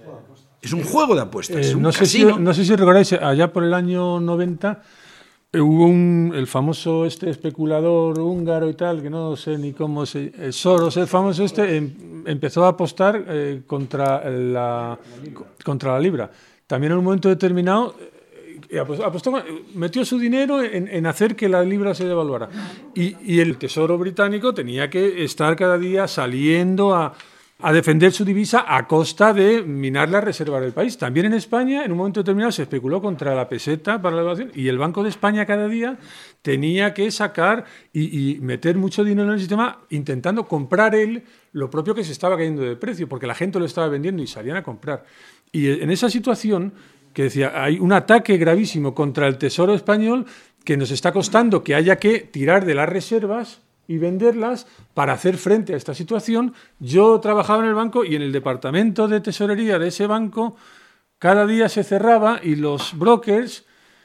Es un juego de apuestas, Eh, es un no, sé si, casino. no sé si recordáis, allá por el año noventa eh, hubo un, el famoso este especulador húngaro y tal, que no sé ni cómo se... eh, Soros, el famoso este, em, empezó a apostar eh, contra, la, contra la libra. También en un momento determinado... Apostó, apostó, metió su dinero en, en hacer que la libra se devaluara. Y, y el Tesoro británico tenía que estar cada día saliendo a, a defender su divisa a costa de minar las reservas del país. También en España, en un momento determinado, se especuló contra la peseta para la devaluación y el Banco de España cada día tenía que sacar y, y meter mucho dinero en el sistema intentando comprar él lo propio que se estaba cayendo de precio, porque la gente lo estaba vendiendo y salían a comprar. Y en esa situación... que decía, hay un ataque gravísimo contra el Tesoro español que nos está costando que haya que tirar de las reservas y venderlas para hacer frente a esta situación. Yo trabajaba en el banco y en el departamento de tesorería de ese banco cada día se cerraba y los brokers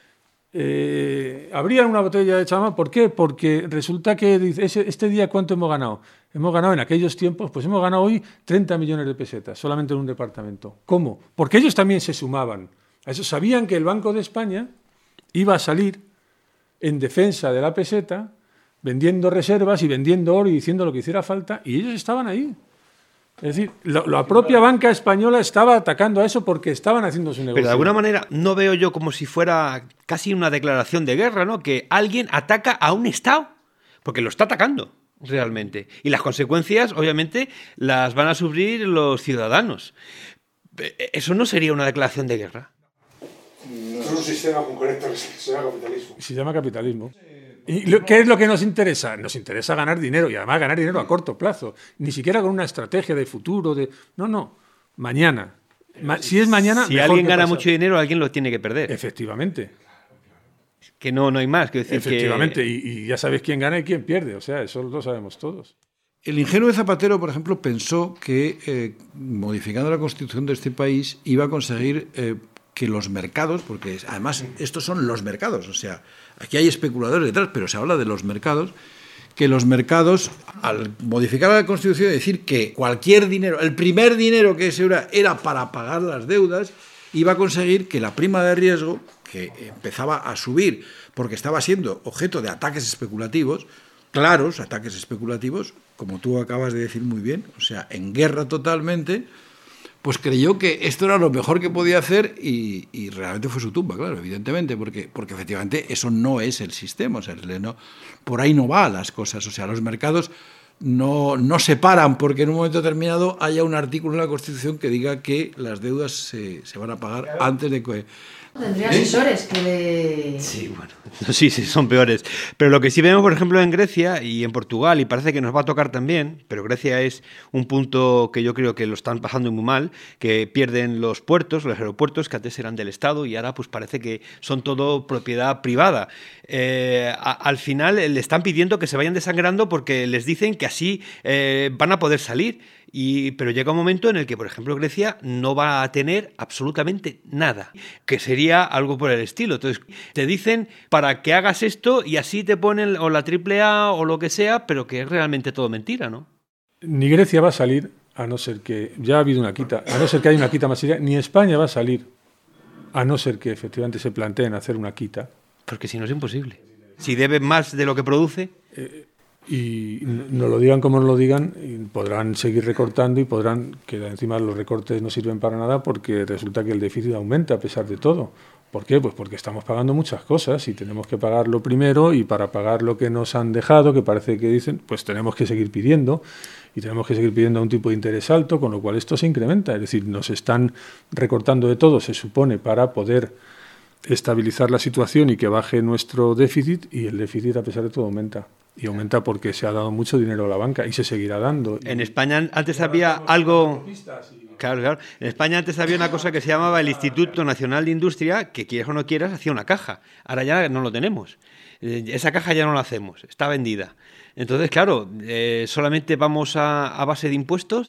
eh, abrían una botella de champán. ¿Por qué? Porque resulta que ese, este día ¿cuánto hemos ganado? Hemos ganado en aquellos tiempos, pues hemos ganado hoy treinta millones de pesetas, solamente en un departamento. ¿Cómo? Porque ellos también se sumaban. A eso sabían que el Banco de España iba a salir en defensa de la peseta, vendiendo reservas y vendiendo oro y diciendo lo que hiciera falta, y ellos estaban ahí. Es decir, la, la propia banca española estaba atacando a eso porque estaban haciendo su negocio. Pero de alguna manera no veo yo como si fuera casi una declaración de guerra, ¿no? Que alguien ataca a un Estado, porque lo está atacando realmente. Y las consecuencias, obviamente, las van a sufrir los ciudadanos. ¿Eso no sería una declaración de guerra? No es un sistema concreto que se llama capitalismo. Se llama capitalismo. ¿Y lo, qué es lo que nos interesa? Nos interesa ganar dinero, y además ganar dinero a corto plazo. Ni siquiera con una estrategia de futuro. De No, no. Mañana. Ma si es mañana... Si alguien gana mucho dinero, alguien lo tiene que perder. Efectivamente. Que no, no hay más. Que decir Efectivamente. Que... Y, y ya sabes quién gana y quién pierde. O sea, eso lo sabemos todos. El ingenuo de Zapatero, por ejemplo, pensó que eh, modificando la Constitución de este país iba a conseguir eh, que los mercados, porque además estos son los mercados, o sea, aquí hay especuladores detrás, pero se habla de los mercados, que los mercados, al modificar la Constitución y decir que cualquier dinero, el primer dinero que se era, era para pagar las deudas, iba a conseguir que la prima de riesgo, que empezaba a subir porque estaba siendo objeto de ataques especulativos, claros ataques especulativos, como tú acabas de decir muy bien, o sea, en guerra totalmente, pues creyó que esto era lo mejor que podía hacer y, y realmente fue su tumba, claro, evidentemente, porque, porque efectivamente eso no es el sistema, o sea, no, por ahí no va las cosas, o sea, los mercados no, no se paran porque en un momento determinado haya un artículo en la Constitución que diga que las deudas se, se van a pagar claro. antes de que... Tendría asesores que le... Sí, bueno, sí, sí, son peores. Pero lo que sí vemos, por ejemplo, en Grecia y en Portugal, y parece que nos va a tocar también, pero Grecia es un punto que yo creo que lo están pasando muy mal, que pierden los puertos, los aeropuertos, que antes eran del Estado y ahora pues parece que son todo propiedad privada. Eh, a, al final le están pidiendo que se vayan desangrando porque les dicen que así eh, van a poder salir. Y, pero llega un momento en el que, por ejemplo, Grecia no va a tener absolutamente nada, que sería algo por el estilo. Entonces, te dicen para que hagas esto y así te ponen o la triple A o lo que sea, pero que es realmente todo mentira, ¿no? Ni Grecia va a salir, a no ser que ya ha habido una quita, a no ser que haya una quita masiva, ni España va a salir, a no ser que efectivamente se planteen hacer una quita. Porque si no es imposible. Si debe más de lo que produce... Eh, y nos lo digan como nos lo digan, y podrán seguir recortando y podrán, que encima los recortes no sirven para nada porque resulta que el déficit aumenta a pesar de todo. ¿Por qué? Pues porque estamos pagando muchas cosas y tenemos que pagarlo primero, y para pagar lo que nos han dejado, que parece que dicen, pues tenemos que seguir pidiendo y tenemos que seguir pidiendo a un tipo de interés alto, con lo cual esto se incrementa. Es decir, nos están recortando de todo, se supone, para poder estabilizar la situación y que baje nuestro déficit, y el déficit a pesar de todo aumenta. Y aumenta porque se ha dado mucho dinero a la banca y se seguirá dando. En España antes había algo... Claro, claro. En España antes había una cosa que se llamaba el Instituto Nacional de Industria, que quieras o no quieras, hacía una caja. Ahora ya no lo tenemos. Esa caja ya no la hacemos, está vendida. Entonces, claro, eh, ¿solamente vamos a, a base de impuestos?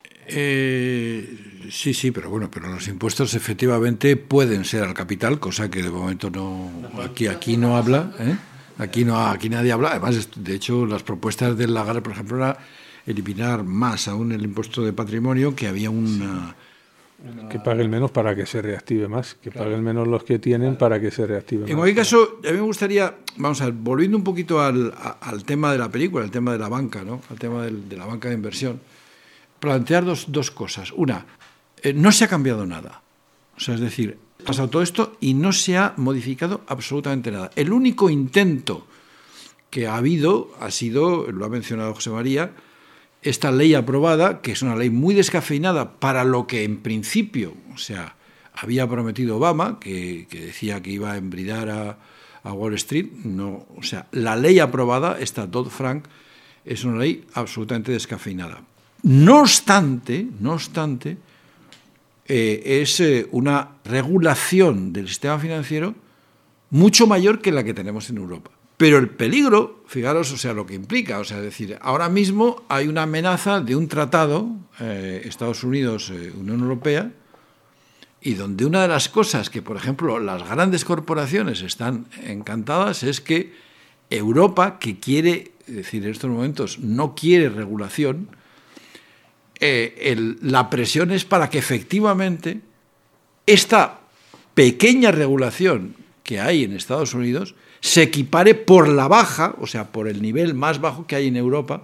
Eh, sí, sí, pero bueno, pero los impuestos efectivamente pueden ser al capital, cosa que de momento no aquí, aquí no habla, ¿eh? Aquí no, aquí nadie habla. Además, de hecho, las propuestas del Lagarde, por ejemplo, era eliminar más aún el impuesto de patrimonio, que había una... una... Que paguen menos para que se reactive más, que claro. paguen menos los que tienen claro. para que se reactive más. En cualquier caso, a mí me gustaría, vamos a ver, volviendo un poquito al, a, al tema de la película, al tema de la banca, ¿no? Al tema del, de la banca de inversión, plantear dos, dos cosas. Una, eh, no se ha cambiado nada. O sea, es decir, ha pasado todo esto y no se ha modificado absolutamente nada. El único intento que ha habido ha sido, lo ha mencionado José María, esta ley aprobada, que es una ley muy descafeinada para lo que en principio, o sea, había prometido Obama, que, que decía que iba a embridar a, a Wall Street. No, o sea, la ley aprobada, esta Dodd-Frank, es una ley absolutamente descafeinada. No obstante, no obstante, Eh, es eh, una regulación del sistema financiero mucho mayor que la que tenemos en Europa. Pero el peligro, fijaros, o sea, lo que implica, o sea, es decir, ahora mismo hay una amenaza de un tratado, eh, Estados Unidos, eh, Unión Europea, y donde una de las cosas que, por ejemplo, las grandes corporaciones están encantadas es que Europa, que quiere, es decir, en estos momentos no quiere regulación, Eh, el, la presión es para que efectivamente esta pequeña regulación que hay en Estados Unidos se equipare por la baja, o sea, por el nivel más bajo que hay en Europa,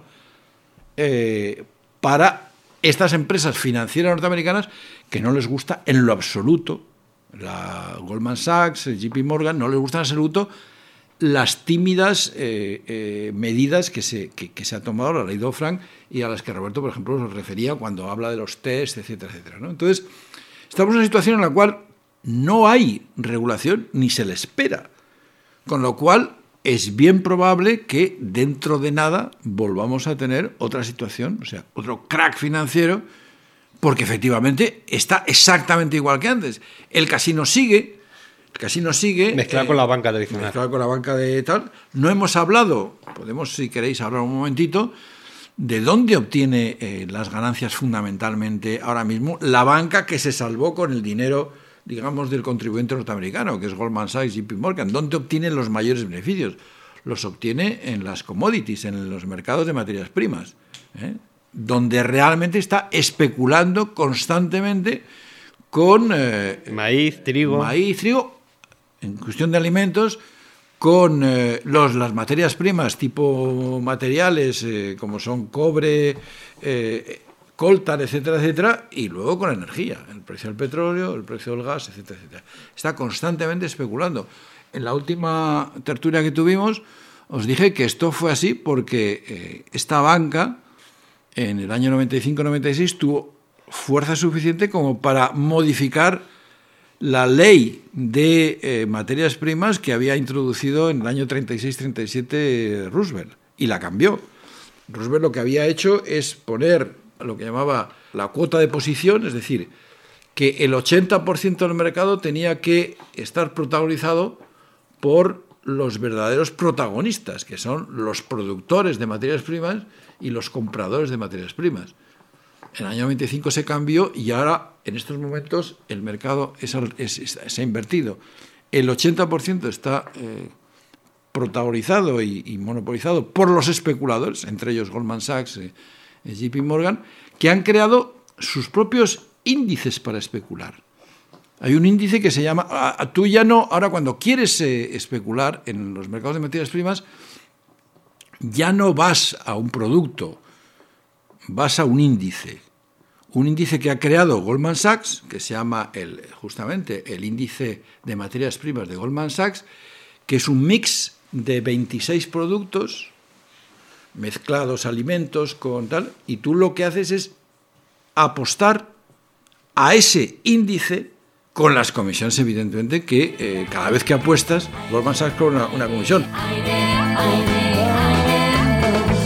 eh, para estas empresas financieras norteamericanas que no les gusta en lo absoluto, la Goldman Sachs, J P Morgan, no les gusta en absoluto las tímidas eh, eh, medidas que se, que, que se ha tomado la ley Dodd-Frank y a las que Roberto, por ejemplo, nos refería cuando habla de los test, etcétera, etcétera, ¿no? Entonces, estamos en una situación en la cual no hay regulación ni se le espera, con lo cual es bien probable que dentro de nada volvamos a tener otra situación, o sea, otro crack financiero, porque efectivamente está exactamente igual que antes. El casino sigue, el casino sigue... Mezclado eh, con la banca tradicional. Mezclado con la banca de tal. No hemos hablado, podemos, si queréis, hablar un momentito, de dónde obtiene eh, las ganancias fundamentalmente ahora mismo la banca que se salvó con el dinero, digamos, del contribuyente norteamericano, que es Goldman Sachs y J P Morgan. ¿Dónde obtiene los mayores beneficios? Los obtiene en las commodities, en los mercados de materias primas, ¿eh? donde realmente está especulando constantemente con eh, maíz, trigo. Maíz, trigo, en cuestión de alimentos, con eh, los, las materias primas tipo materiales, eh, como son cobre, eh, coltan, etcétera, etcétera, y luego con energía, el precio del petróleo, el precio del gas, etcétera, etcétera. Está constantemente especulando. En la última tertulia que tuvimos os dije que esto fue así porque eh, esta banca en el año noventa y cinco noventa y seis tuvo fuerza suficiente como para modificar la ley de eh, materias primas que había introducido en el año treinta y seis treinta y siete Roosevelt, y la cambió. Roosevelt lo que había hecho es poner lo que llamaba la cuota de posición, es decir, que el ochenta por ciento del mercado tenía que estar protagonizado por los verdaderos protagonistas, que son los productores de materias primas y los compradores de materias primas. En el año noventa y cinco se cambió y ahora, en estos momentos, el mercado es, es, es, se ha invertido. El ochenta por ciento está eh, protagonizado y, y monopolizado por los especuladores, entre ellos Goldman Sachs, eh, J P Morgan, que han creado sus propios índices para especular. Hay un índice que se llama... A, a, tú ya no... Ahora, cuando quieres eh, especular en los mercados de materias primas, ya no vas a un producto, vas a un índice. Un índice que ha creado Goldman Sachs, que se llama el, justamente el índice de materias primas de Goldman Sachs, que es un mix de veintiséis productos mezclados, alimentos con tal, y tú lo que haces es apostar a ese índice con las comisiones, evidentemente, que eh, cada vez que apuestas, Goldman Sachs cobra una, una comisión.